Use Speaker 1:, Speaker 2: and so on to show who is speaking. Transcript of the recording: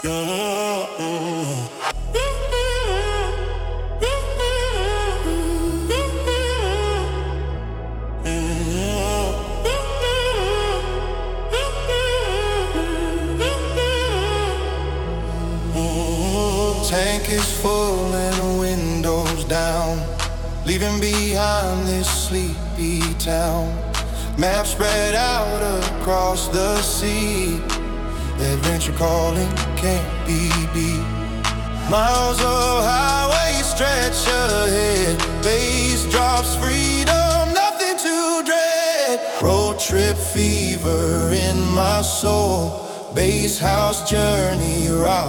Speaker 1: Tank is full and windows down, leaving behind this sleepy town. Map spread out across the sea, adventure calling can't be beat. Miles of highway stretch ahead, bass drops freedom, nothing to dread. Road trip fever in my soul, bass house journey rock